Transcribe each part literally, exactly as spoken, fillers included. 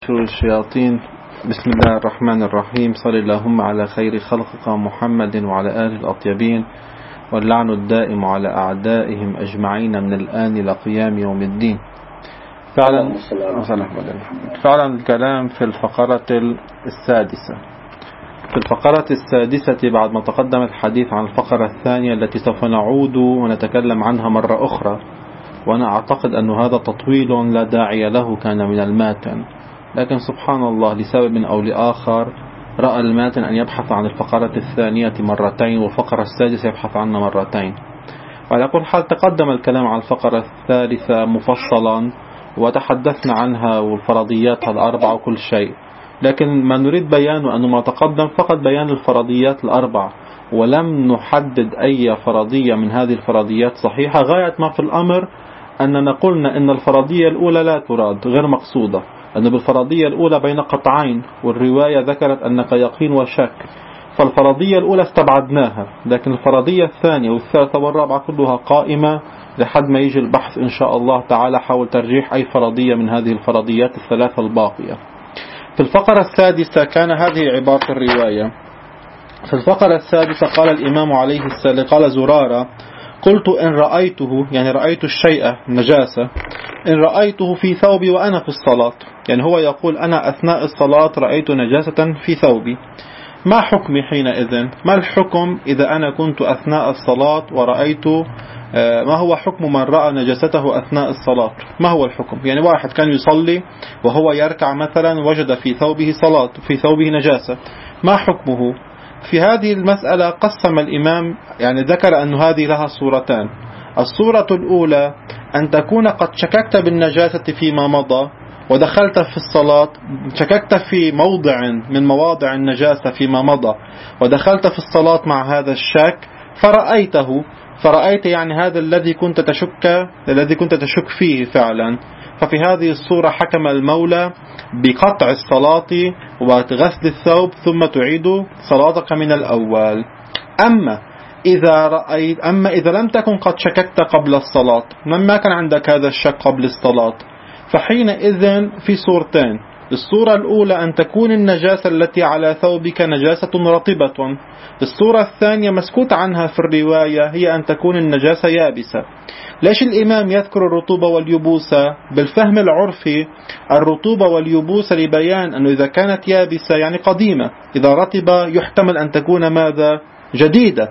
شر الشياطين. بسم الله الرحمن الرحيم. صل اللهم على خير خلقك محمد وعلى آله الأطيبين، واللعن الدائم على أعدائهم أجمعين من الآن إلى قيام يوم الدين. فعلا فعلا الكلام في الفقرة السادسة. في الفقرة السادسة بعد ما تقدم الحديث عن الفقرة الثانية التي سوف نعود ونتكلم عنها مرة أخرى، وأنا أعتقد أن هذا تطويل لا داعي له كان من الماتن، لكن سبحان الله لسبب أو لآخر رأى الماتن أن يبحث عن الفقرة الثانية مرتين والفقرة السادسة يبحث عنها مرتين. وعلى كل حال تقدم الكلام عن الفقرة الثالثة مفصلا وتحدثنا عنها والفرضيات الأربعة وكل شيء، لكن ما نريد بيانه أنه ما تقدم فقط بيان الفرضيات الأربعة، ولم نحدد أي فرضية من هذه الفرضيات صحيحة. غاية ما في الأمر أننا قلنا أن الفرضية الأولى لا تراد، غير مقصودة، أن بالفرضية الأولى بين قطعين، والرواية ذكرت أنك يقين وشك، فالفرضية الأولى استبعدناها، لكن الفرضية الثانية والثالثة والرابعة كلها قائمة لحد ما يجي البحث إن شاء الله تعالى حول ترجيح أي فرضية من هذه الفرضيات الثلاثة الباقية. في الفقرة السادسة كان هذه عبارة الرواية. في الفقرة السادسة قال الإمام عليه السلام، قال زرارة: قلت إن رأيته، يعني رأيت الشيء نجاسة، إن رأيته في ثوبي وأنا في الصلاة، يعني هو يقول أنا أثناء الصلاة رأيت نجاسة في ثوبي، ما حكمي حينئذ؟ ما الحكم إذا أنا كنت أثناء الصلاة ورأيت، ما هو حكم من رأى نجاسته أثناء الصلاة؟ ما هو الحكم؟ يعني واحد كان يصلي وهو يركع مثلا وجد في ثوبه صلاة، في ثوبه نجاسة، ما حكمه؟ في هذه المسألة قسم الإمام، يعني ذكر أن هذه لها صورتان. الصورة الأولى أن تكون قد شككت بالنجاسة فيما مضى ودخلت في الصلاة، شككت في موضع من مواضع النجاسة فيما مضى ودخلت في الصلاة مع هذا الشك فرأيته، فرأيت يعني هذا الذي كنت تشك الذي كنت تشك فيه فعلا، ففي هذه الصورة حكم المولى بقطع الصلاة وغسل الثوب ثم تعيد صلاتك من الأول. أما إذا رأيت أما إذا لم تكن قد شككت قبل الصلاة، ما كان عندك هذا الشك قبل الصلاة، فحينئذ في صورتين. الصورة الأولى أن تكون النجاسة التي على ثوبك نجاسة رطبة. الصورة الثانية مسكوت عنها في الرواية هي أن تكون النجاسة يابسة. ليش الإمام يذكر الرطوبة واليبوسة؟ بالفهم العرفي الرطوبة واليبوسة لبيان أنه إذا كانت يابسة يعني قديمة، إذا رطبة يحتمل أن تكون ماذا؟ جديدة.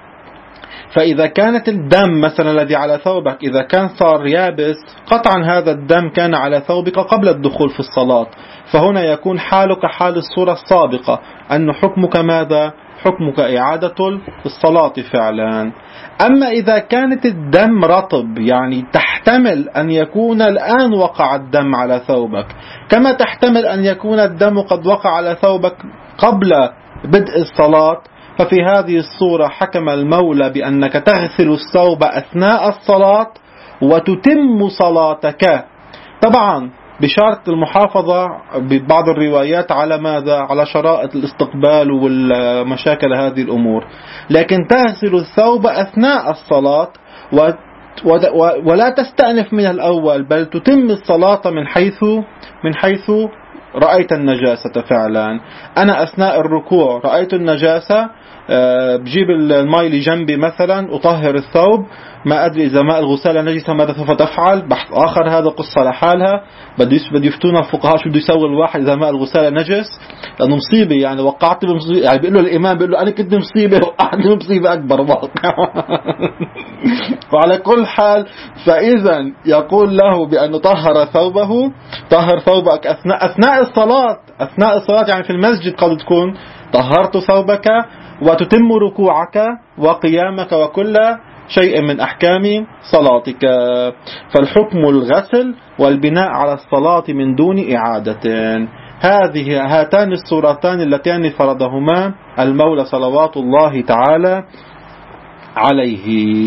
فإذا كانت الدم مثلا الذي على ثوبك إذا كان صار يابس، قطعا هذا الدم كان على ثوبك قبل الدخول في الصلاة، فهنا يكون حالك حال الصورة السابقة، أن حكمك ماذا؟ حكمك إعادة الصلاة فعلا. أما إذا كانت الدم رطب، يعني تحتمل أن يكون الآن وقع الدم على ثوبك، كما تحتمل أن يكون الدم قد وقع على ثوبك قبل بدء الصلاة، ففي هذه الصورة حكم المولى بأنك تغسل الثوب أثناء الصلاة وتتم صلاتك، طبعا بشرط المحافظة ببعض الروايات على ماذا؟ على شرائط الاستقبال والمشاكل هذه الأمور، لكن تغسل الثوب أثناء الصلاة و ولا تستأنف من الأول، بل تتم الصلاة من حيث من حيث رأيت النجاسة فعلا. أنا أثناء الركوع رأيت النجاسة، بجيب الماء اللي جنبي مثلا أطهر الثوب، ما أدري إذا ماء الغسالة نجسة ماذا سوف تفعل؟ بحث آخر، هذا قصة لحالها، بده يفتون الفقهاء شو بده يسوي الواحد إذا ماء الغسالة نجس، لأنه مصيبة، يعني وقعت بمصيبة، يعني بيقول له الإمام بيقول له أنا كنت مصيبة وقعت مصيبة أكبر وعلى كل حال فإذا يقول له بأن طهر ثوبه، طهر ثوبك أثناء أثناء الصلاة، أثناء الصلاة يعني في المسجد قد تكون طهرت ثوبك، وتتم ركوعك وقيامك وكل شيء من أحكام صلاتك. فالحكم الغسل والبناء على الصلاة من دون إعادة. هذه هاتان الصورتان اللتان فرضهما المولى صلوات الله تعالى عليه.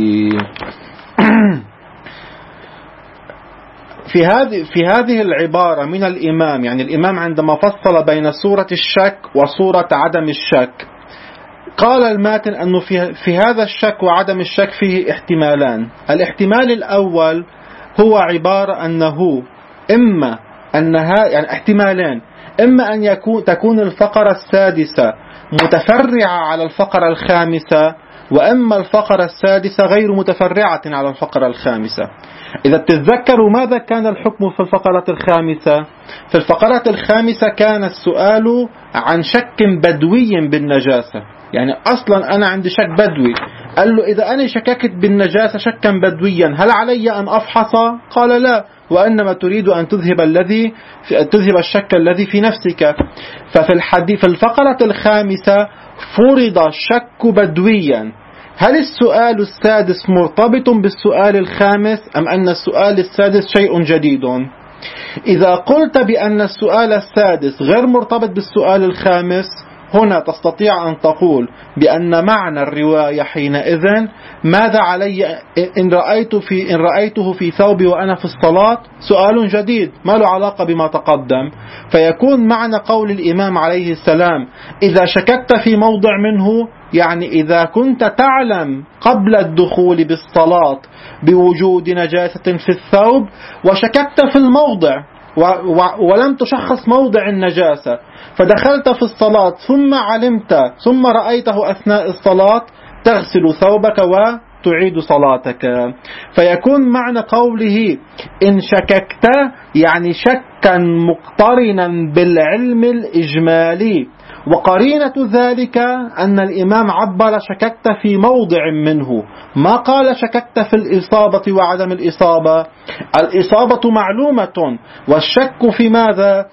في هذه في هذه العبارة من الإمام، يعني الإمام عندما فصل بين صورة الشك وصورة عدم الشك، قال الماتن أنه في, في هذا الشك وعدم الشك فيه احتمالان. الاحتمال الأول هو عبارة أنه إما أنها يعني احتمالين، إما أن يكون تكون الفقرة السادسة متفرعة على الفقرة الخامسة، وإما الفقرة السادسة غير متفرعة على الفقرة الخامسة. إذا تتذكروا ماذا كان الحكم في الفقرة الخامسة؟ في الفقرة الخامسة كان السؤال عن شك بدوي بالنجاسة، يعني أصلا أنا عندي شك بدوي، قال له إذا أنا شككت بالنجاسة شكا بدويا هل علي أن أفحص؟ قال لا، وإنما تريد أن تذهب الذي تذهب الشك الذي في نفسك. ففي الحديث في الفقرة الخامسة فرض الشك بدويا. هل السؤال السادس مرتبط بالسؤال الخامس أم أن السؤال السادس شيء جديد؟ إذا قلت بأن السؤال السادس غير مرتبط بالسؤال الخامس، هنا تستطيع أن تقول بأن معنى الرواية حينئذ ماذا علي إن رأيت في إن رأيته في ثوبي وأنا في الصلاة سؤال جديد ما له علاقة بما تقدم. فيكون معنى قول الإمام عليه السلام إذا شككت في موضع منه، يعني إذا كنت تعلم قبل الدخول بالصلاة بوجود نجاسة في الثوب وشككت في الموضع ولم تشخص موضع النجاسة، فدخلت في الصلاة ثم علمت ثم رأيته أثناء الصلاة، تغسل ثوبك وتعيد صلاتك. فيكون معنى قوله إن شككت يعني شكا مقترنا بالعلم الإجمالي، وقرينة ذلك أن الإمام عبر شككت في موضع منه، ما قال شككت في الإصابة وعدم الإصابة. الإصابة معلومة والشك في ماذا؟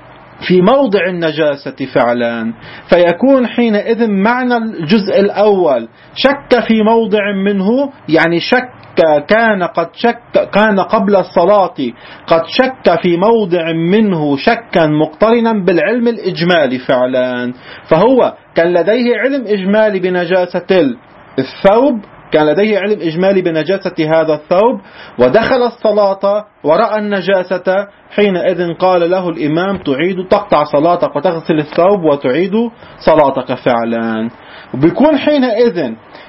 في موضع النجاسة فعلا. فيكون حينئذ معنى الجزء الأول شك في موضع منه، يعني شك كان قد شك كان قبل الصلاة قد شك في موضع منه شكا مقترنا بالعلم الإجمالي فعلا، فهو كان لديه علم إجمالي بنجاسة الثوب، كان لديه علم إجمالي بنجاسة هذا الثوب، ودخل الصلاة ورأى النجاسة، حينئذ قال له الإمام تعيد تقطع صلاتك وتغسل الثوب وتعيد صلاتك فعلا. وبيكون حينئذ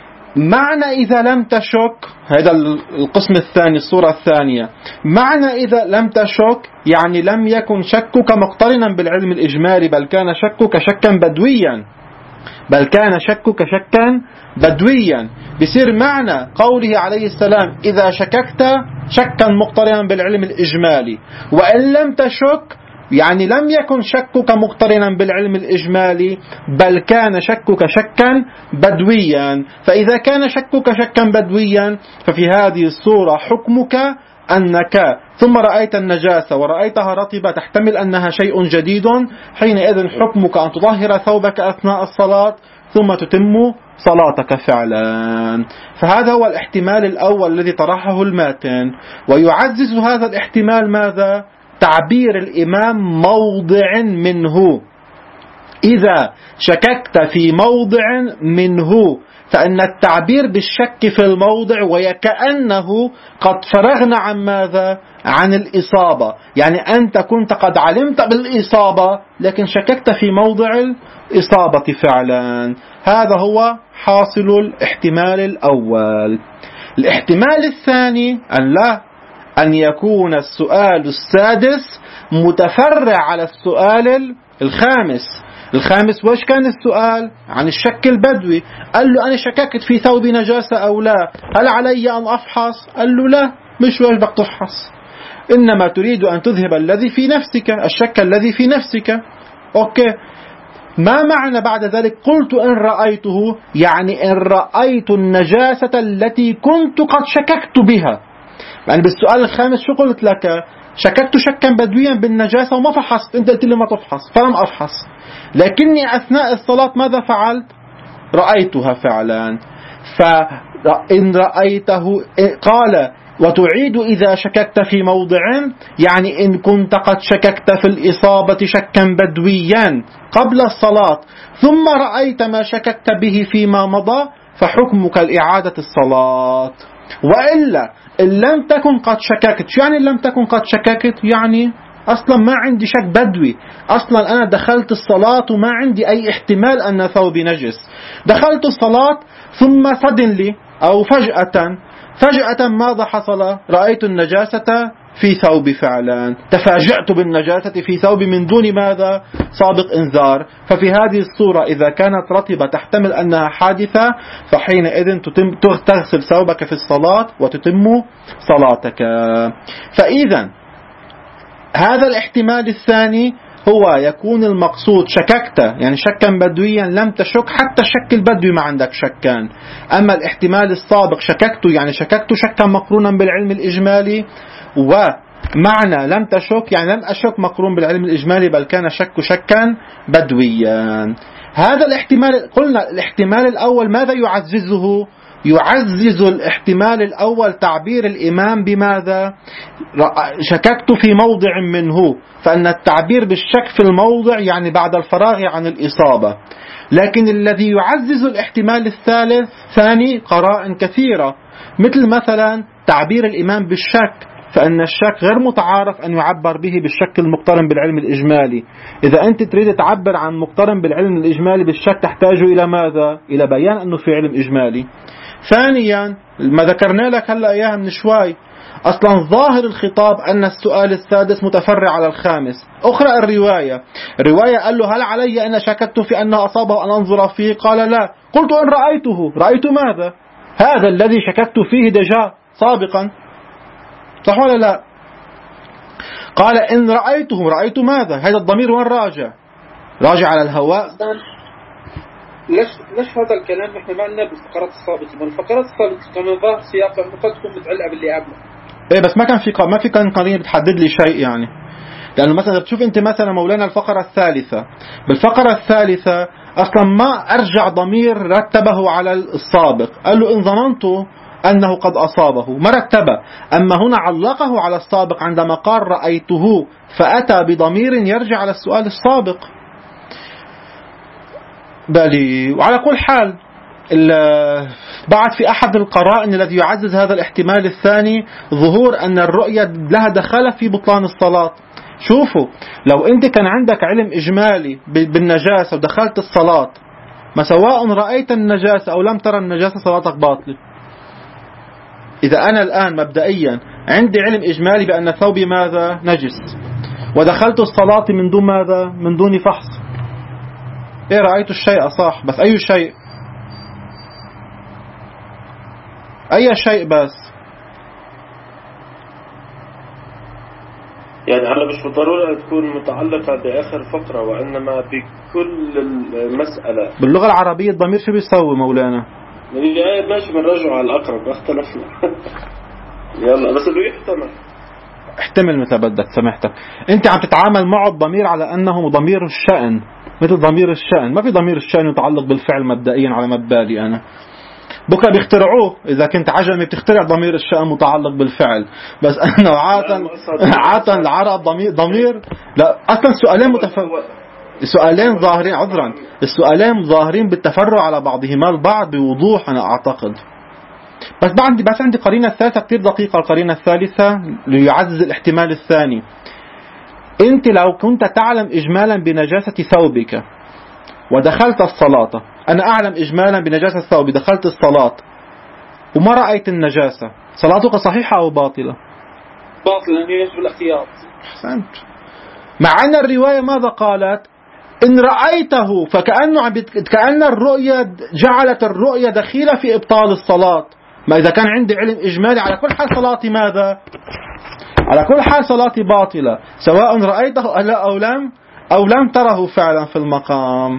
معنى إذا لم تشك، هذا القسم الثاني الصورة الثانية، معنى إذا لم تشك يعني لم يكن شكك مقترنا بالعلم الإجمالي، بل كان شكك شكا بدويا بل كان شكك شكا بدويا بصير معنى قوله عليه السلام إذا شككت شكا مقترنا بالعلم الإجمالي، وإن لم تشك يعني لم يكن شكك مقترنا بالعلم الإجمالي بل كان شكك شكا بدويا. فإذا كان شكك شكا بدويا ففي هذه الصورة حكمك أنك ثم رأيت النجاسة ورأيتها رطبة تحتمل أنها شيء جديد، حينئذ حكمك أن تطهر ثوبك أثناء الصلاة ثم تتم صلاتك فعلا. فهذا هو الاحتمال الأول الذي طرحه الماتن. ويعزز هذا الاحتمال ماذا؟ تعبير الإمام موضع منه. إذا شككت في موضع منه، فإن التعبير بالشك في الموضع وكأنه قد فرغنا عن ماذا؟ عن الإصابة، يعني أنت كنت قد علمت بالإصابة لكن شككت في موضع الإصابة فعلا. هذا هو حاصل الاحتمال الأول. الاحتمال الثاني أن لا أن يكون السؤال السادس متفرع على السؤال الخامس. الخامس وش كان السؤال؟ عن الشك البدوي، قال له أنا شككت في ثوبي نجاسة أو لا، هل علي أن أفحص؟ قال له لا، مش واجبك تفحص، إنما تريد أن تذهب الذي في نفسك، الشك الذي في نفسك. أوكي، ما معنى بعد ذلك قلت إن رأيته؟ يعني إن رأيت النجاسة التي كنت قد شككت بها. يعني بالسؤال الخامس شو قلت لك؟ شككت شكا بدويا بالنجاسة وما فحصت، أنت قلت لي ما تفحص فلم أفحص، لكني أثناء الصلاة ماذا فعلت؟ رأيتها فعلا. فإن رأيته قال وتعيد إذا شككت في موضع، يعني إن كنت قد شككت في الإصابة شكا بدويا قبل الصلاة ثم رأيت ما شككت به فيما مضى فحكمك الإعادة الصلاة. وإلا إن لم تكن قد شككت، شو يعني لم تكن قد شككت؟ يعني أصلا ما عندي شك بدوي، أصلا أنا دخلت الصلاة وما عندي أي احتمال أن ثوبي نجس، دخلت الصلاة ثم suddenly أو فجأة فجأة ماذا حصل؟ رأيت النجاسة في ثوبي فعلا، تفاجأت بالنجاسة في ثوبي من دون ماذا؟ سابق إنذار. ففي هذه الصورة إذا كانت رطبة تحتمل أنها حادثة، فحينئذ تغسل ثوبك في الصلاة وتتم صلاتك. فإذا هذا الاحتمال الثاني هو يكون المقصود شككت، يعني شكا بدويا لم تشك، حتى الشك البدوي ما عندك شكان. أما الاحتمال السابق شككت، يعني شككت شكا مقرونا بالعلم الإجمالي، ومعنى لم تشك يعني لم أشك مقرون بالعلم الإجمالي، بل كان شك شكا بدويا. هذا الاحتمال، قلنا الاحتمال الأول ماذا يعززه؟ يعزز الاحتمال الأول تعبير الإمام بماذا؟ شككت في موضع منه، فأن التعبير بالشك في الموضع يعني بعد الفراغ عن الإصابة. لكن الذي يعزز الاحتمال الثالث ثاني قرائن كثيرة، مثل مثلا تعبير الإمام بالشك، فأن الشك غير متعارف أن يعبر به بالشك المقترن بالعلم الإجمالي. إذا أنت تريد تعبر عن مقترن بالعلم الإجمالي بالشك تحتاج إلى ماذا؟ إلى بيان أنه في علم إجمالي. ثانيا ما ذكرنا لك هلأ إياها من شوي، أصلا ظاهر الخطاب أن السؤال السادس متفرع على الخامس. أخرى الرواية، الرواية قال له هل علي أن شككت في أنه أصابه أن أنظر فيه؟ قال لا. قلت إن رأيته. رأيت ماذا؟ هذا الذي شككت فيه دجا سابقا، صح ولا لا؟ قال إن رأيته. رأيت ماذا؟ هذا الضمير وين راجع؟ راجع على الهواء. ليش ليش هذا الكلام احنا ما قلنا بالفقرات السابقة؟ بالفقرات السابقة كان ظاهر سياق المفروض تكون متعلقة باللي قبله. ايه بس ما كان في ما في كان قرينة بتحدد لي شيء يعني. لأنه مثلا بتشوف أنت مثلا مولانا الفقرة الثالثة، بالفقرة الثالثة أصلا ما أرجع ضمير رتبه على السابق، قال له إن ظننت أنه قد أصابه، ما رتبه. أما هنا علقه على السابق عندما قال رأيته، فأتى بضمير يرجع على السؤال السابق. بالي. وعلى كل حال بعد في أحد القرائن الذي يعزز هذا الاحتمال الثاني ظهور أن الرؤية لها دخل في بطلان الصلاة. شوفوا، لو أنت كان عندك علم إجمالي بالنجاسة ودخلت الصلاة، ما سواء رأيت النجاسة أو لم ترى النجاسة صلاتك باطلة. إذا أنا الآن مبدئيا عندي علم إجمالي بأن ثوبي ماذا؟ نجس، ودخلت الصلاة من دون ماذا؟ من دون فحص. إيه رأيت الشيء صح، بس أي شيء؟ أي شيء بس؟ يعني هلا مش بالضرورة تكون متعلقة بآخر فقرة، وإنما بكل المسألة. باللغة العربية الضمير شو بيسوي مولانا؟ يعني ماشي بنرجع على الأقرب، اختلفنا. يلا بس اللي يحتمل احتمل مثل بدك سمحتك. انت عم تتعامل معه الضمير على أنه ضمير الشأن، مثل ضمير الشأن. ما في ضمير الشأن يتعلق بالفعل مبدئيا على مبالي أنا. بكره بيخترعوه، إذا كنت عجمي بتخترع ضمير الشأن متعلق بالفعل، بس أنه عادة عادة العرب ضمير ضمير لا. أصلا سؤالين متفرع، السؤالين ظاهرين عذرا السؤالين ظاهرين بالتفرع على بعضهما البعض بوضوح أنا أعتقد. بس عندي بس عندي قرينة ثالثة كتير دقيقة، القرينة الثالثة ليعزز الاحتمال الثاني. أنت لو كنت تعلم إجمالا بنجاسة ثوبك ودخلت الصلاة، أنا أعلم إجمالا بنجاسة ثوبي، دخلت الصلاة وما رأيت النجاسة، صلاتك صحيحة أو باطلة؟ باطلة، لأنه يجب الاحتياط. أحسنت. مع أن الرواية ماذا قالت؟ إن رأيته، فكأنه كأن الرؤية جعلت الرؤية دخيلة في إبطال الصلاة. ما إذا كان عندي علم إجمالي على كل حال صلاتي ماذا؟ على كل حال صلاتي باطلة، سواء رأيته أو لم أو لم تره فعلا في المقام.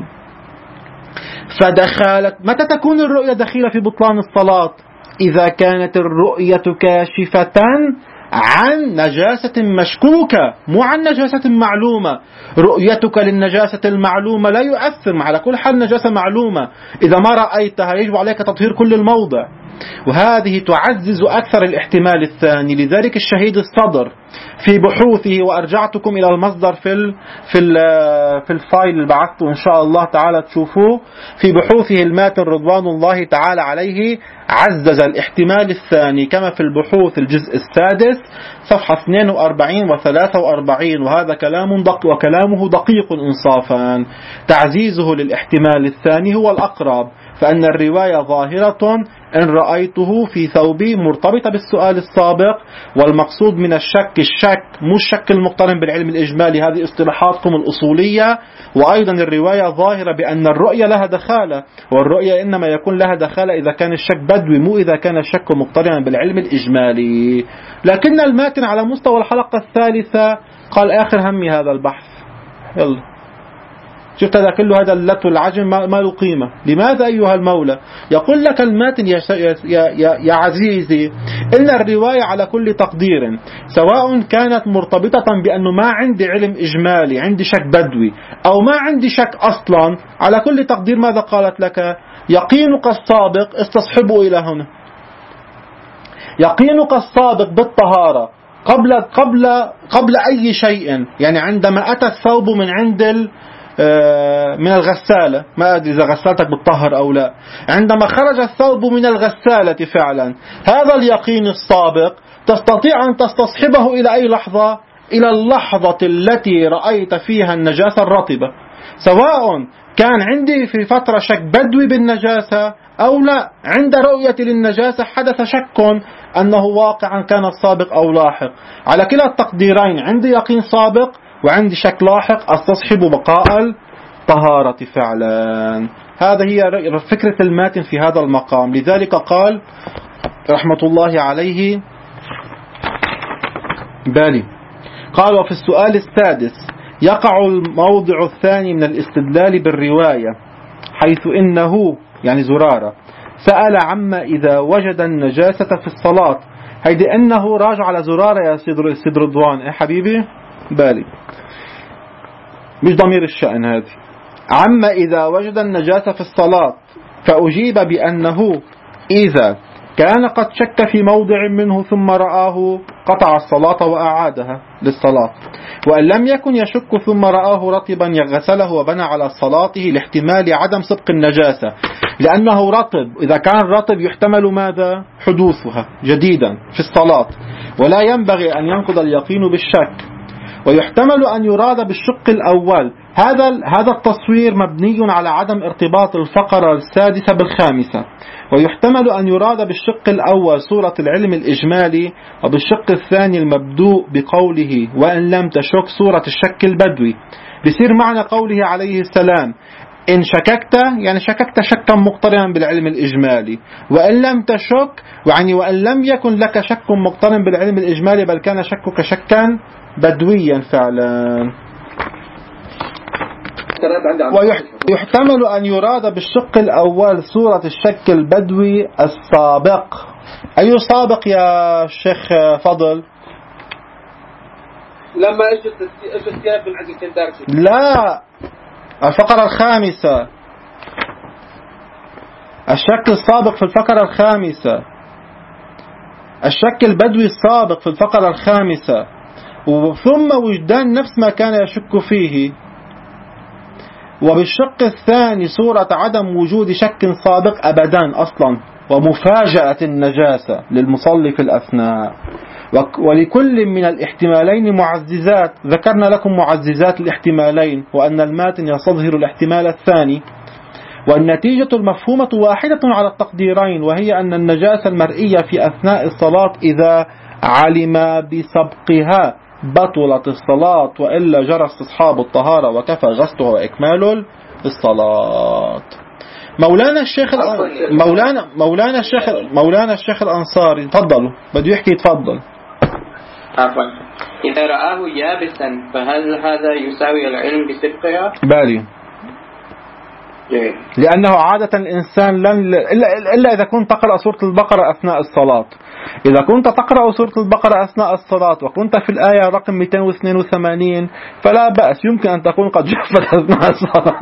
فدخلت. متى تكون الرؤية دخيلة في بطلان الصلاة؟ إذا كانت الرؤية كاشفة عن نجاسة مشكوكة، مو عن نجاسة معلومة. رؤيتك للنجاسة المعلومة لا يؤثر، على كل حال نجاسة معلومة، إذا ما رأيتها يجب عليك تطهير كل الموضع، وهذه تعزز أكثر الاحتمال الثاني. لذلك الشهيد الصدر في بحوثه، وأرجعتكم إلى المصدر في ال في ال في الفايل اللي بعثته إن شاء الله تعالى تشوفوه، في بحوثه الماتن رضوان الله تعالى عليه عزز الاحتمال الثاني كما في البحوث الجزء السادس صفحة اثنين وأربعين وثلاثة وأربعين، وهذا كلام دق وكلامه دقيق إنصافا. تعزيزه للاحتمال الثاني هو الأقرب، فأن الرواية ظاهرة إن رأيته في ثوبي مرتبطة بالسؤال السابق. والمقصود من الشك الشك مش الشك المقترن بالعلم الإجمالي، هذه اصطلاحاتكم الأصولية. وأيضا الرواية ظاهرة بأن الرؤية لها دخالة، والرؤية إنما يكون لها دخالة إذا كان الشك بدوي، مو إذا كان الشك مقترنا بالعلم الإجمالي. لكن الماتن على مستوى الحلقة الثالثة قال آخر همي هذا البحث. يلا شفت هذا كله، هذا اللت والعجم ما له قيمة. لماذا أيها المولى؟ يقول لك الماتن يا, يا, يا, يا عزيزي إن الرواية على كل تقدير سواء كانت مرتبطة بأنه ما عندي علم إجمالي، عندي شك بدوي، أو ما عندي شك أصلا، على كل تقدير ماذا قالت لك؟ يقينك السابق استصحبه إلى هنا. يقينك السابق بالطهارة قبل قبل قبل أي شيء، يعني عندما أتى الثوب من عند من الغسالة، ما أدري إذا غسالتك بتطهر أو لا، عندما خرج الثوب من الغسالة فعلا، هذا اليقين السابق تستطيع أن تستصحبه إلى أي لحظة؟ إلى اللحظة التي رأيت فيها النجاسة الرطبة، سواء كان عندي في فترة شك بدوي بالنجاسة أو لا. عند رؤية للنجاسة حدث شك أنه واقعا كان السابق أو لاحق. على كلا التقديرين عندي يقين سابق وعندي شك لاحق، استصحب بقاء الطهارة فعلا. هذا هي فكرة الماتن في هذا المقام. لذلك قال رحمة الله عليه بالي، قال: وفي السؤال السادس يقع الموضع الثاني من الاستدلال بالرواية، حيث إنه يعني زرارة سأل عما إذا وجد النجاسة في الصلاة. هيدي إنه راجع على زرارة يا سيد رضوان. إيه حبيبي بالي، مش ضمير الشأن هذه. عما إذا وجد النجاسة في الصلاة، فأجيب بأنه إذا كان قد شك في موضع منه ثم رآه قطع الصلاة وأعادها للصلاة، وأن لم يكن يشك ثم رآه رطبا يغسله وبنى على صلاته لاحتمال عدم سبق النجاسة، لأنه رطب. إذا كان رطب يحتمل ماذا؟ حدوثها جديدا في الصلاة، ولا ينبغي أن ينقض اليقين بالشك. ويحتمل أن يراد بالشق الأول. هذا هذا التصوير مبني على عدم ارتباط الفقرة السادسة بالخامسة. ويحتمل أن يراد بالشق الأول صورة العلم الإجمالي، وبالشق الثاني المبدوء بقوله وإن لم تشك صورة الشك البدوي. بصير معنى قوله عليه السلام إن شككت يعني شككت شكا مقترنا بالعلم الإجمالي، وإن لم تشك يعني وإن لم يكن لك شك مقترن بالعلم الإجمالي بل كان شكك شكا بدويا فعلا. ويحتمل أن يراد بالشق الأول صورة الشك البدوي السابق. أي سابق يا شيخ فضل؟ لما اجت اجت كيف من عند الكندارجي؟ لا، الفقرة الخامسة، الشك السابق في الفقرة الخامسة، الشك البدوي السابق في الفقرة الخامسة، ثم وجدان نفس ما كان يشك فيه. وبالشق الثاني صورة عدم وجود شك سابق أبدا أصلا، ومفاجأة النجاسة للمصلي في الأثناء. ولكل من الاحتمالين معززات، ذكرنا لكم معززات الاحتمالين، وأن الماتن يستظهر الاحتمال الثاني. والنتيجة المفهومة واحدة على التقديرين، وهي أن النجاسة المرئية في أثناء الصلاة إذا علم بسبقها بطلت الصلاة، وإلا جرى استصحاب الطهارة وكفى غسلها وإكمال الصلاة. مولانا الشيخ مولانا مولانا الشيخ مولانا الشيخ الأنصاري تفضلوا، بده يحكي يتفضل. عفوا. إذا رآه يابسا فهل هذا يساوي العلم بسبقها؟ بالي، لأنه عادة الإنسان لن إلا, إلا إذا كنت تقرأ سورة البقرة أثناء الصلاة. إذا كنت تقرأ سورة البقرة أثناء الصلاة وكنت في الآية رقم مئتين واثنين وثمانين فلا بأس، يمكن أن تكون قد جفت أثناء الصلاة.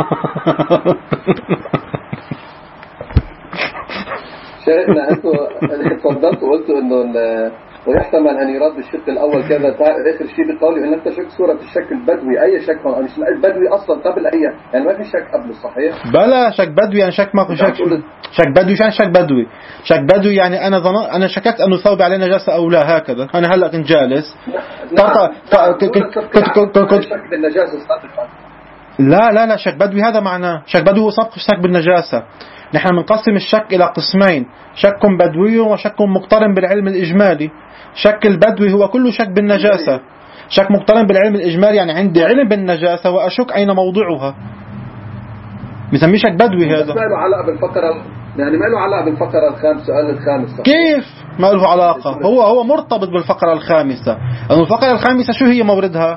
شيخنا أنتوا تفضلتوا وقلتوا إنه ويحتمل أن يراد بالشق الأول كذا. آخر شيء بالقول إن أنت شك صورة الشك البدوي. أي شك هون؟ مش البدوي أصلا قبل أي، يعني ما في شك قبل، صحيح؟ بلا شك بدوي يعني شك ما شك شك بدوي يعني شك بدوي شك بدوي يعني أنا ظن أنا شككت أنه ثوب عليه نجاسة أو لا، هكذا. أنا هلا كنت جالس شك بالنجاسة. لا لا لا شك بدوي هذا معناه. شك بدوي هو سبق شك بالنجاسة. نحن بنقسم الشك إلى قسمين: شك بدوي وشك مقترن بالعلم الإجمالي. شك البدوي هو كل شك بالنجاسة. شك مقترن بالعلم الإجمالي يعني عندي علم بالنجاسة وأشك أين موضعها، بسميه شك بدوي. هذا ما له علاقة بالفقرة، يعني ما له علاقة بالفقرة الخامسة. السؤال الخامس كيف ما له علاقة؟ هو هو مرتبط بالفقرة الخامسة. أن الفقرة الخامسة شو هي موردها؟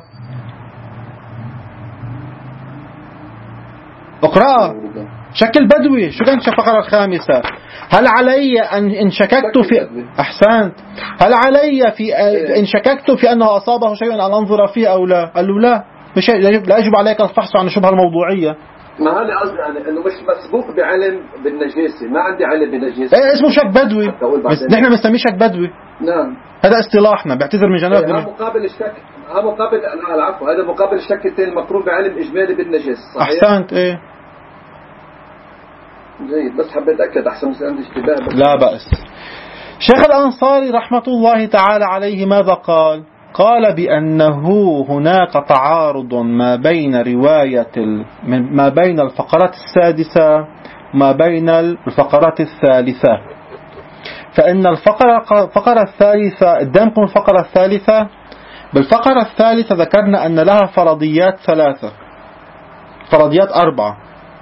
اقرأ. شك البدوي شو كانت الفقرة الخامسة؟ هل علي أن إن شككت في أحسنت هل علي في إن شككت في أنه أصابه شيء أن أنظر فيه أو لا؟ قال له لا، مش لا يجب عليك الفحص عن الشبهة الموضوعية. ما هذا قصدي يعني انه مش مسبوق بعلم بالنجاسه، ما عندي علم بالنجاسه. ايه اسمه شك بدوي، بس نحن بنسميه شك بدوي. نعم هذا اصطلاحنا، بعتذر من جناب. هذا مقابل الشك، هذا مقابل لا العفو، هذا مقابل الشك الثاني المقرون بعلم اجمالي بالنجاسه. صحيح احسنت. ايه جيد، بس حبيت اتاكد احسن من عندي اشتباه. لا بأس. شيخ الأنصاري رحمة الله تعالى عليه ماذا قال؟ قال بأنه هناك تعارض ما بين رواية ما بين الفقرات السادسة وما بين الفقرات الثالثة. فإن الفقرة الفقرة الثالثة قدامكم الفقرة الثالثة. بالفقرة الثالثة ذكرنا أن لها فرضيات ثلاثة، فرضيات أربعة.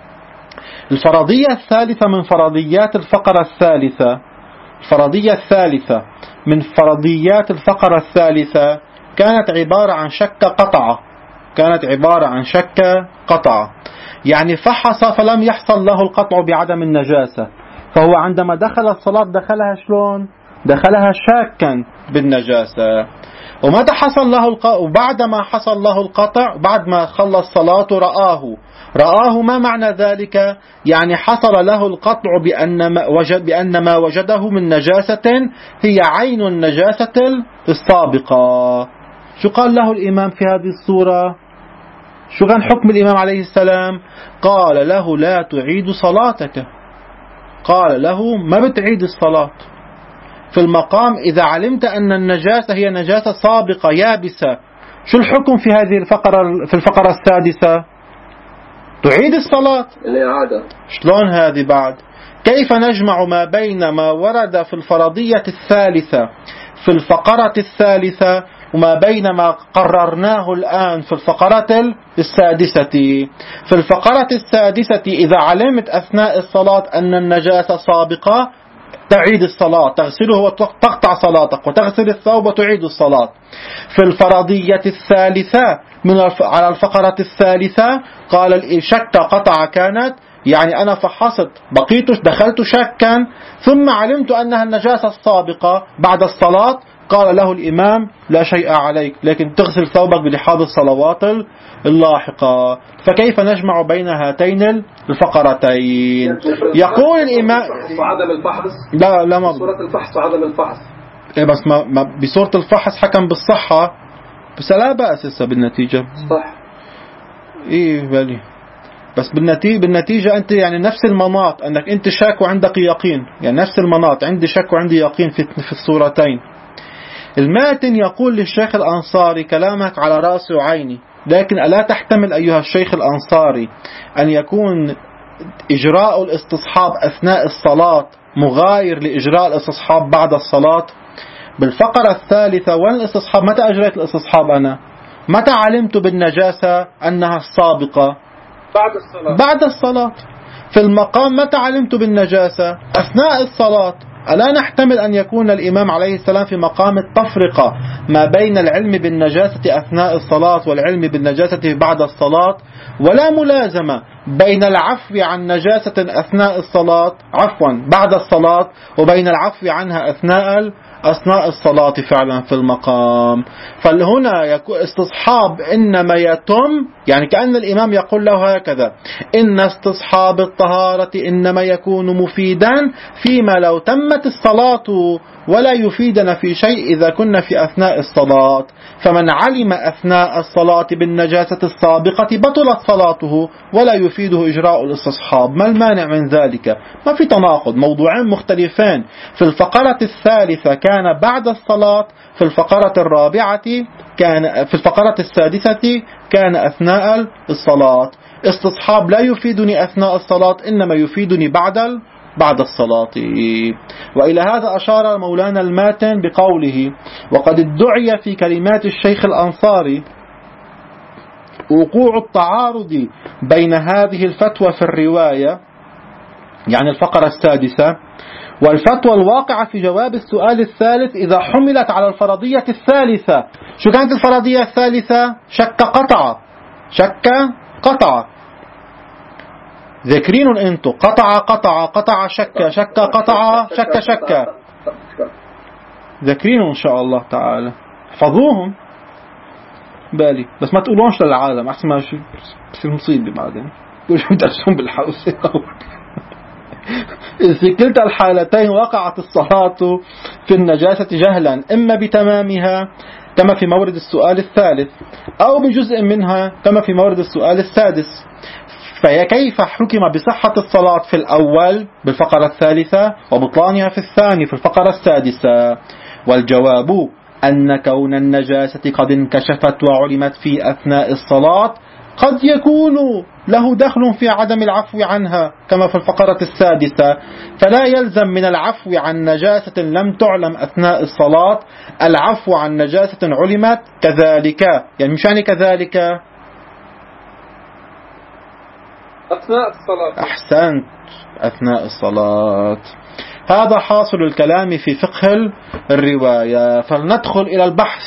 الفرضية الثالثة من فرضيات الفقرة الثالثة الفرضية الثالثة من فرضيات الفقرة الثالثة كانت عبارة عن شك قطعة كانت عبارة عن شك قطعة يعني فحص فلم يحصل له القطع بعدم النجاسة، فهو عندما دخل الصلاة دخلها شلون؟ دخلها شاكا بالنجاسة. ومتى حصل له القطع؟ وبعدما حصل له القطع بعد ما خلص صلاته رآه رآه ما معنى ذلك؟ يعني حصل له القطع بأن ما, وجد بأن ما وجده من نجاسة هي عين النجاسة السابقة. شو قال له الإمام في هذه الصورة؟ شو كان حكم الإمام عليه السلام؟ قال له لا تعيد صلاتك. قال له ما بتعيد الصلاة في المقام إذا علمت أن النجاسة هي نجاسة سابقة يابسة. شو الحكم في هذه الفقرة في الفقرة السادسة؟ تعيد الصلاة الإعادة. شلون هذه بعد؟ كيف نجمع ما بين ما ورد في الفرضية الثالثة في الفقرة الثالثة وما بين ما قررناه الآن في الفقرة السادسة؟ في الفقرة السادسة إذا علمت أثناء الصلاة أن النجاسة سابقة تعيد الصلاة، تغسله وتقطع صلاتك وتغسل الثوب وتعيد الصلاة. في الفرضية الثالثة من الف... على الفقرة الثالثة قال شك قطع كانت، يعني أنا فحصت بقيت دخلت شكا ثم علمت أنها النجاسة السابقة بعد الصلاة. قال له الإمام لا شيء عليك، لكن تغسل ثوبك بلحاظ الصلوات اللاحقة. فكيف نجمع بين هاتين الفقرتين؟ يقول الإمام عدم الفحص. لا لا ما بصورة الفحص وعدم الفحص. إيه بس ما, ما بصورة الفحص حكم بالصحة، بس لا بأس بالنتيجة. صح. إيه بالي بس بالنتيجة بالنتيجة أنت يعني نفس المناط، أنك أنت شاك وعندك يقين، يعني نفس المناط، عندي شك وعندي يقين في في الصورتين. الماتن يقول للشيخ الأنصاري كلامك على رأسي وعيني، لكن ألا تحتمل أيها الشيخ الأنصاري أن يكون إجراء الاستصحاب أثناء الصلاة مغاير لإجراء الاستصحاب بعد الصلاة؟ بالفقرة الثالثة وين الاستصحاب؟ متى أجريت الاستصحاب أنا؟ متى علمت بالنجاسة أنها السابقة؟ بعد الصلاة. بعد الصلاة. في المقام متى علمت بالنجاسة؟ أثناء الصلاة. ألا نحتمل أن يكون الإمام عليه السلام في مقام التفرقة ما بين العلم بالنجاسة أثناء الصلاة والعلم بالنجاسة بعد الصلاة، ولا ملازمة بين العفو عن نجاسة أثناء الصلاة عفوا بعد الصلاة وبين العفو عنها أثناء أثناء الصلاة فعلا في المقام. فهنا يكون استصحاب إنما يتم، يعني كأن الإمام يقول له هكذا: إن استصحاب الطهارة إنما يكون مفيدا فيما لو تمت الصلاة ولا يفيدنا في شيء إذا كنا في أثناء الصلاة. فمن علم أثناء الصلاة بالنجاسة السابقة بطلت صلاته ولا يفيده إجراء الاستصحاب. ما المانع من ذلك؟ ما في تناقض، موضوعين مختلفين. في الفقرة الثالثة كان بعد الصلاة، في الفقرة الرابعة كان في الفقرة السادسة كان أثناء الصلاة. استصحاب لا يفيدني أثناء الصلاة، إنما يفيدني بعد بعد الصلاة. وإلى هذا أشار مولانا الماتن بقوله: وقد ادعي في كلمات الشيخ الأنصاري وقوع التعارض بين هذه الفتوى في الرواية، يعني الفقرة السادسة، والفتوى الواقعة في جواب السؤال الثالث إذا حملت على الفرضية الثالثة. شو كانت الفرضية الثالثة؟ شك قطع، شك قطع. ذكرين أنتم قطع قطع قطع شك شك قطع شك شك. ذكرين إن شاء الله تعالى، احفظوهم بالي، بس ما تقولونش للعالم أحسن ما بصير مصيبة بعدين تقولوا درسهم بالحوسة. إذ في كلتا الحالتين وقعت الصلاة في النجاسة جهلا، إما بتمامها كما في مورد السؤال الثالث، أو بجزء منها كما في مورد السؤال السادس. فكيف حكم بصحة الصلاة في الأول بالفقرة الثالثة وبطلانها في الثاني في الفقرة السادسة؟ والجواب أن كون النجاسة قد انكشفت وعلمت في أثناء الصلاة قد يكون له دخل في عدم العفو عنها كما في الفقرة السادسة، فلا يلزم من العفو عن نجاسة لم تعلم أثناء الصلاة العفو عن نجاسة علمت كذلك. يعني مش يعني كذلك أثناء الصلاة. أحسنت، أثناء الصلاة. هذا حاصل الكلام في فقه الرواية. فلندخل إلى البحث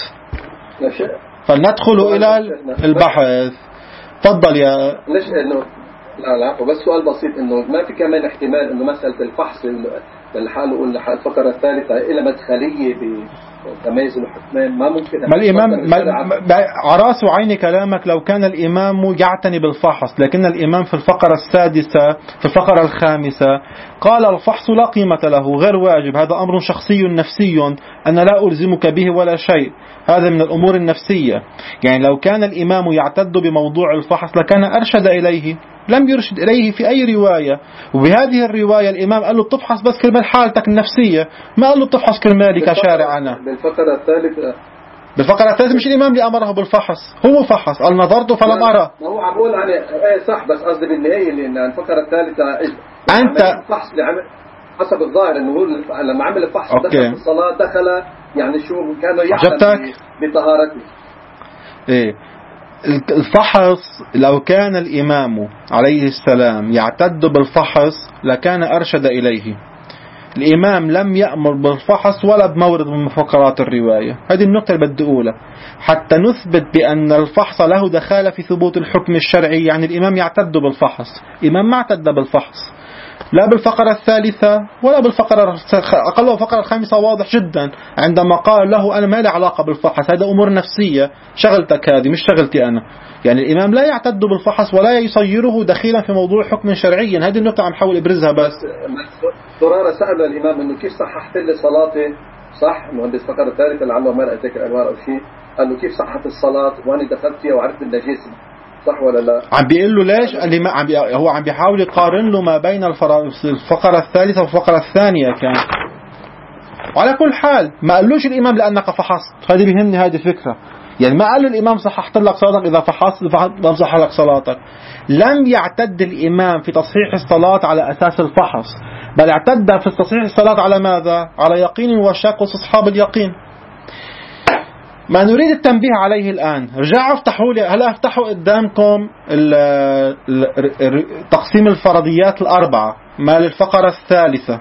فلندخل إلى البحث. تفضل يا ليش إنه لا لا بس سؤال بسيط، إنه ما في كمان احتمال إنه مسألة الفحص بالحال ولا الفقرة الثالثة إلى مدخلية بتميز الحكمين، ما ممكن ما الإمام عراس وعين كلامك لو كان الإمام يعتني بالفحص، لكن الإمام في الفقرة السادسة في الفقرة الخامسة قال الفحص لا قيمة له، غير واجب، هذا أمر شخصي نفسي أنا لا ألزمك به ولا شيء، هذا من الأمور النفسية. يعني لو كان الإمام يعتد بموضوع الفحص لكان أرشد إليه، لم يرشد إليه في أي رواية. وبهذه الرواية الإمام قال له بتفحص بس كرمال حالتك النفسية، ما قال له بتفحص كرمالي كشارع. أنا بالفقرة الثالثة بالفقرة الثالثة مش الإمام اللي أمره بالفحص، هو فحص، قال نظرت فلم أرى. ما هو عم بقول عن ايه صح، بس قصدي بالنهاية لأن الفقرة الثالثة أنت الفحص اللي عمل حسب الظاهر إنه هو لما عمل الفحص دخل في الصلاة دخل يعني شو كانوا يعلم بطهارته. إيه الفحص لو كان الإمام عليه السلام يعتد بالفحص لكان أرشد إليه. الإمام لم يأمر بالفحص ولا بمورد من مفكرات الرواية. هذه النقطة اللي بدي أقولها حتى نثبت بأن الفحص له دخالة في ثبوت الحكم الشرعي. يعني الإمام يعتد بالفحص، الإمام ما اعتد بالفحص لا بالفقرة الثالثة ولا بالفقرة أقل الفقرة الخامسة. واضح جدا عندما قال له أنا ما لي علاقة بالفحص، هذا أمور نفسية شغلتك هذه مش شغلتي أنا. يعني الإمام لا يعتد بالفحص ولا يصيره دخيلا في موضوع حكم شرعي. هذه النقطة عم حاول إبرزها. بس ضرارة سأل الإمام إنه كيف صححت لي صلاتي، صح مهندس الفقرة الثالثة لعله ما أتذكر أنوار أو شيء، قال له كيف صحت الصلاة وأنا دخلت فيها وعرفت النجاسة، صح ولا لا؟ عم بيقول له ليش؟ اللي ما عم بي... هو عم بيحاول يقارن له ما بين الفر... الفقرة الثالثة والفقرة الثانية. كان وعلى كل حال ما قالوش الإمام لأنك فحصت، هذه بيهمني هذه الفكرة. يعني ما قال الإمام صححت لك صلاتك إذا فحصت بمسح لك صلاتك. لم يعتد الإمام في تصحيح الصلاة على أساس الفحص، بل اعتد في تصحيح الصلاة على ماذا؟ على يقين وشك واستصحاب اليقين. ما نريد التنبيه عليه الآن، رجعوا افتحوا لي، هلا افتحوا قدامكم تقسيم الفرضيات الأربعة ما للفقرة الثالثة.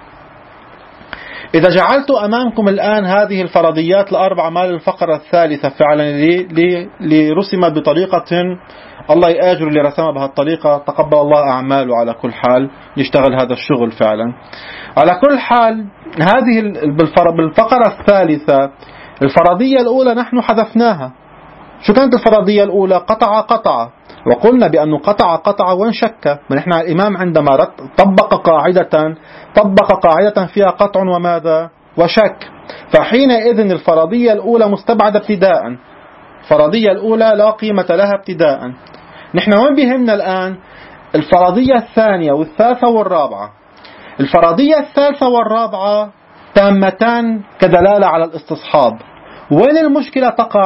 إذا جعلت أمامكم الآن هذه الفرضيات الأربعة ما للفقرة الثالثة فعلا لرسمت بطريقة الله يأجر اللي رسمها بهالطريقة، تقبل الله أعماله. على كل حال يشتغل هذا الشغل فعلا. على كل حال هذه بالفقرة الثالثة الفرضية الأولى نحن حذفناها. شو كانت الفرضية الأولى؟ قطع قطع، وقلنا بأنه قطع قطع وانشك. نحن الإمام عندما طبق قاعدة طبق قاعدة فيها قطع وماذا؟ وشك. فحينئذ الفرضية الأولى مستبعدة ابتداء، الفرضية الأولى لا قيمة لها ابتداء. نحن وين بيهمنا الآن؟ الفرضية الثانية والثالثة والرابعة. الفرضية الثالثة والرابعة تامتان كدلالة على الاستصحاب. وين المشكلة تقع؟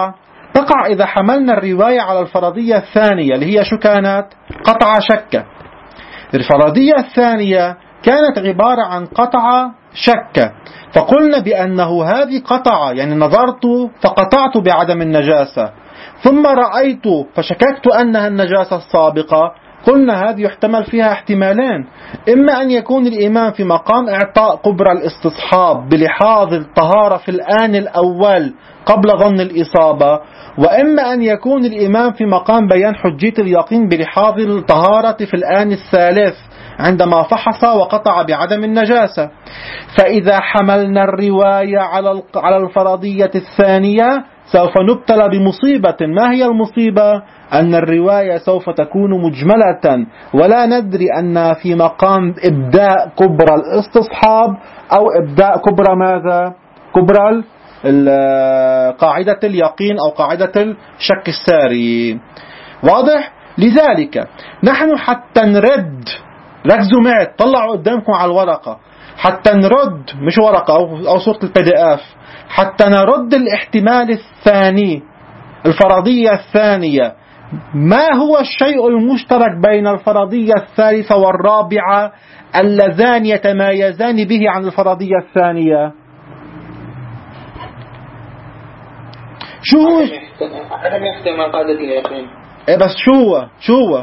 تقع إذا حملنا الرواية على الفرضية الثانية اللي هي شو كانت؟ قطع شك. الفرضية الثانية كانت عبارة عن قطع شك، فقلنا بأنه هذه قطع يعني نظرت فقطعت بعدم النجاسة، ثم رأيت فشككت أنها النجاسة السابقة. قلنا هذه يحتمل فيها احتمالين، إما أن يكون الإمام في مقام إعطاء كبرى الاستصحاب بلحاظ الطهارة في الآن الأول قبل ظن الإصابة، وإما أن يكون الإمام في مقام بيان حجية اليقين بلحاظ الطهارة في الآن الثالث عندما فحص وقطع بعدم النجاسة. فإذا حملنا الرواية على الفرضية الثانية سوف نبتلى بمصيبة. ما هي المصيبة؟ أن الرواية سوف تكون مجملة ولا ندري أن في مقام إبداء كبرى الاستصحاب أو إبداء كبرى ماذا؟ كبرى قاعدة اليقين أو قاعدة الشك الساري. واضح؟ لذلك نحن حتى نرد، ركزوا معي، طلعوا قدامكم على الورقة، حتى نرد مش ورقة أو صورة البي دي اف، حتى نرد الاحتمال الثاني الفرضية الثانية. ما هو الشيء المشترك بين الفرضية الثالثة والرابعة اللذان يتمايزان به عن الفرضية الثانية؟ شو هو؟ عدم احتمال قاعدة اليقين. إيه بس شو شو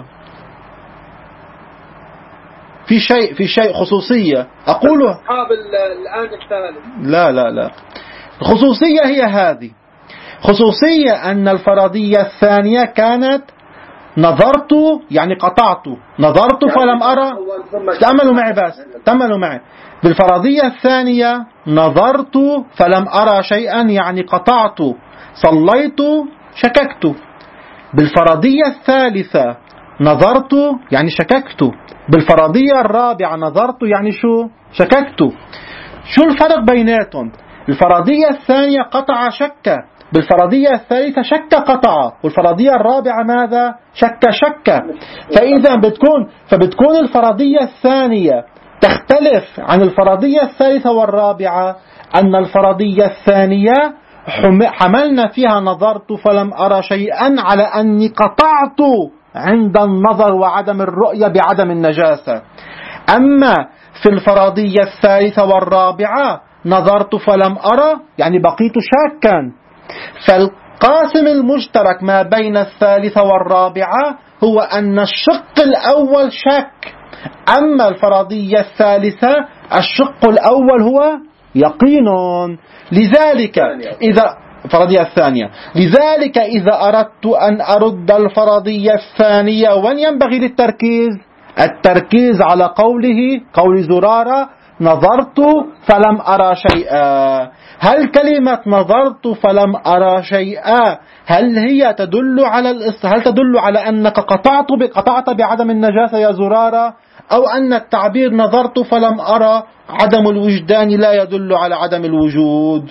في شيء في شيء خصوصية أقوله. أصحاب الآن الثالث. لا لا لا، الخصوصية هي هذه. خصوصية أن الفرضية الثانية كانت نظرت يعني قطعت، نظرت فلم أرى. تأملوا معي بس، تأملوا معي. بالفرضية الثانية نظرت فلم أرى شيئا يعني قطعت، صليت شككت. بالفرضية الثالثة نظرت يعني شككت. بالفرضية الرابعة نظرت يعني شو؟ شككت. شو الفرق بيناتهم؟ الفرضية الثانية قطع شك، بالفرضية الثالثة شك قطع، والفرضية الرابعة ماذا؟ شك شك. فإذا بتكون فبتكون الفرضية الثانية تختلف عن الفرضية الثالثة والرابعة، أن الفرضية الثانية حملنا فيها نظرت فلم أرى شيئا على أني قطعت عند النظر وعدم الرؤية بعدم النجاسة. أما في الفرضية الثالثة والرابعة نظرت فلم أرى يعني بقيت شاكا. فالقاسم المشترك ما بين الثالثة والرابعة هو أن الشق الأول شك، أما الفرضية الثالثة الشق الأول هو يقين. لذلك إذا الفرضية الثانية لذلك إذا أردت أن أرد الفرضية الثانية وين ينبغي للتركيز؟ التركيز على قوله قول زرارة نظرت فلم أرى شيئا. هل كلمة نظرت فلم أرى شيئا هل هي تدل على الإص... هل تدل على أنك قطعت ب... قطعت بعدم النجاسة يا زرارة، أو أن التعبير نظرت فلم أرى عدم الوجدان لا يدل على عدم الوجود؟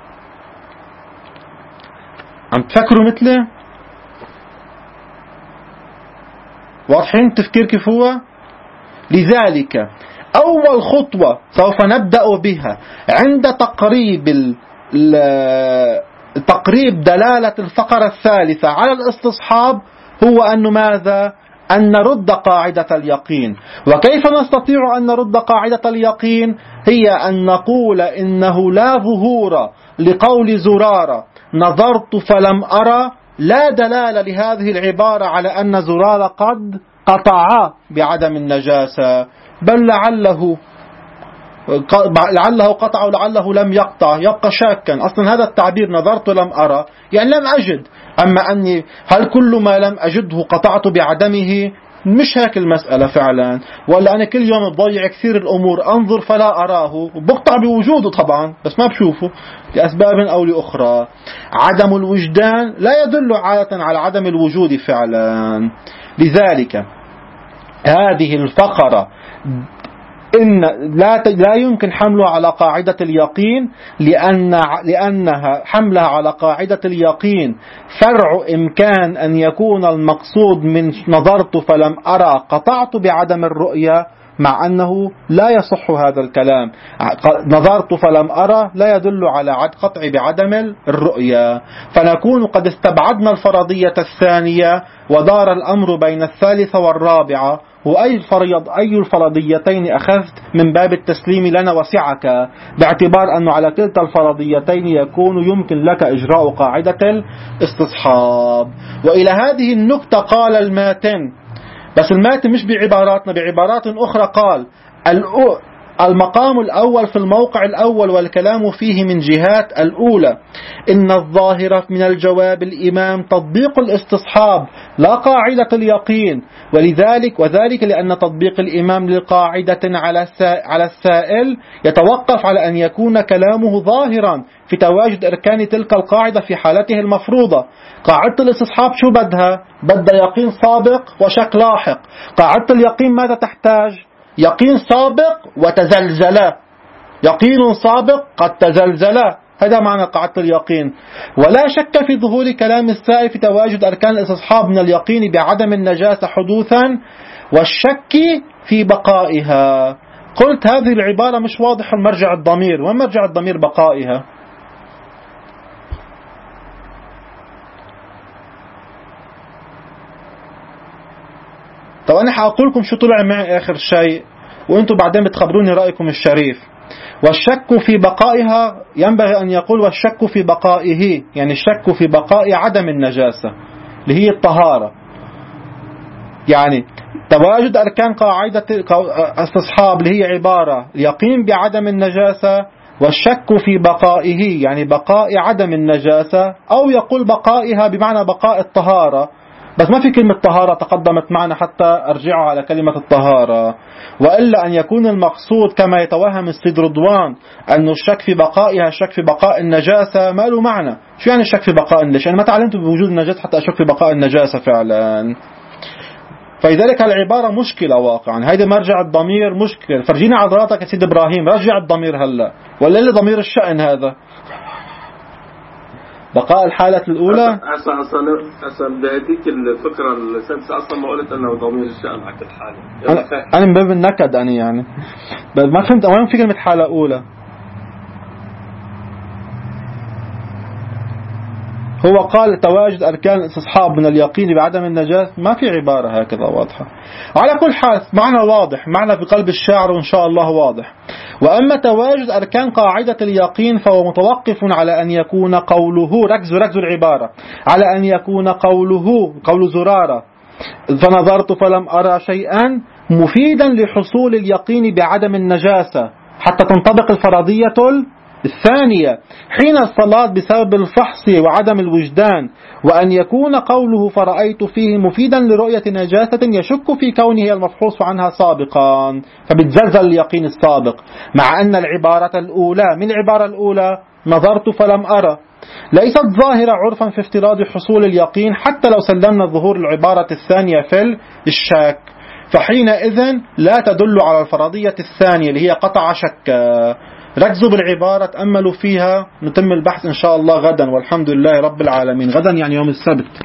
عم تفكروا مثله؟ واضحين التفكير كيف هو؟ لذلك أول خطوة سوف نبدأ بها عند تقريب تقريب دلالة الفقرة الثالثة على الاستصحاب هو أن ماذا؟ أن نرد قاعدة اليقين. وكيف نستطيع أن نرد قاعدة اليقين؟ هي أن نقول إنه لا ظهور لقول زرارة نظرت فلم أرى، لا دلالة لهذه العبارة على أن زرارة قد قطع بعدم النجاسة، بل لعله لعله قطع ولعله لم يقطع، يبقى شاكا. أصلا هذا التعبير نظرت لم أرى يعني لم أجد، أما أني هل كل ما لم أجده قطعت بعدمه؟ مش هيك المسألة فعلا. ولا أنا كل يوم بضيع كثير الأمور، أنظر فلا أراه، بقطع بوجوده طبعا بس ما بشوفه لأسباب أو لأخرى. عدم الوجدان لا يدل عادة على عدم الوجود فعلا. لذلك هذه الفقرة إن لا لا يمكن حملها على قاعدة اليقين، لأن لأنها حملها على قاعدة اليقين فرع إمكان أن يكون المقصود من نظرت فلم أرى قطعت بعدم الرؤية، مع أنه لا يصح هذا الكلام. نظرت فلم أرى لا يدل على قطع بعدم الرؤية، فنكون قد استبعدنا الفرضية الثانية ودار الأمر بين الثالثة والرابعة. وأي فريض أي الفرضيتين أخذت من باب التسليم لنا وسعك، باعتبار أنه على كلتا الفرضيتين يكون يمكن لك إجراء قاعدة الاستصحاب. وإلى هذه النكتة قال الماتن، بس الماتن مش بعباراتنا، بعبارات أخرى قال المقام الأول في الموقع الأول والكلام فيه من جهات الأولى إن الظاهرة من الجواب الإمام تطبيق الاستصحاب لا قاعدة اليقين، ولذلك وذلك لأن تطبيق الإمام للقاعدة على السائل يتوقف على أن يكون كلامه ظاهرا في تواجد أركان تلك القاعدة في حالته المفروضة. قاعدة الاستصحاب شو بدها؟ بدها يقين سابق وشك لاحق. قاعدة اليقين ماذا تحتاج؟ يقين سابق وتزلزلا، يقين سابق قد تزلزلا، هذا معنى قاعدة اليقين. ولا شك في ظهور كلام السائل في تواجد أركان الاستصحاب من اليقين بعدم النجاسة حدوثا والشك في بقائها. قلت هذه العبارة مش واضح المرجع الضمير، وين مرجع الضمير بقائها؟ طب أنا حأقول لكم شو طلع معي آخر شيء، وأنتم بعدين بتخبروني رأيكم الشريف. والشك في بقائها ينبغي أن يقول والشك في بقائه، يعني الشك في بقاء عدم النجاسة اللي هي الطهارة. يعني تواجد أركان قاعدة استصحاب اللي هي عبارة يقين بعدم النجاسة، والشك في بقائه يعني بقاء عدم النجاسة، أو يقول بقائها بمعنى بقاء الطهارة، بس ما في كلمة طهارة تقدمت معنا حتى أرجعها على كلمة الطهارة. وإلا أن يكون المقصود كما يتوهم السيد رضوان أن الشك في بقائها الشك في بقاء النجاسة، ما له معنى. شو يعني الشك في بقاء النجاسة؟ أنا ما تعلمت بوجود النجاسة حتى أشك في بقاء النجاسة فعلا. فلذلك العبارة مشكلة واقعا. هيدا مرجع الضمير مشكل. فرجينا عضلاتك يا سيد إبراهيم، رجع الضمير هلا، ولا اللي ضمير الشأن هذا بقاء الحالة الأولى. أصلا أصلا أصلا بهذيك الفكرة السادسة أصلا ما قلت أنه ضمير الشأن على كل حالة. أنا, أنا من باب النكد أنا يعني ما فهمت وين في كلمة حالة أولى. هو قال تواجد أركان الاستصحاب من اليقين بعدم النجاسة، ما في عبارة هكذا واضحة. على كل حال معنى واضح، معنى في قلب الشاعر وإن شاء الله واضح. وأما تواجد أركان قاعدة اليقين فهو متوقف على أن يكون قوله، ركزوا ركزوا العبارة، على أن يكون قوله قول زرارة فنظرت فلم أرى شيئا مفيدا لحصول اليقين بعدم النجاسة حتى تنطبق الفرضية الثانية حين الصلاة بسبب الفحص وعدم الوجدان، وأن يكون قوله فرأيت فيه مفيدا لرؤية نجاسة يشك في كونه المفحوص عنها سابقا، فبتزلزل اليقين السابق. مع أن العبارة الأولى من العبارة الأولى نظرت فلم أرى ليست ظاهرة عرفا في افتراض حصول اليقين حتى لو سلمنا ظهور العبارة الثانية في الشك، فحينئذ لا تدل على الفرضية الثانية اللي هي قطع شك. ركزوا بالعبارة، تأملوا فيها. نتم البحث إن شاء الله غدا، والحمد لله رب العالمين. غدا يعني يوم السبت.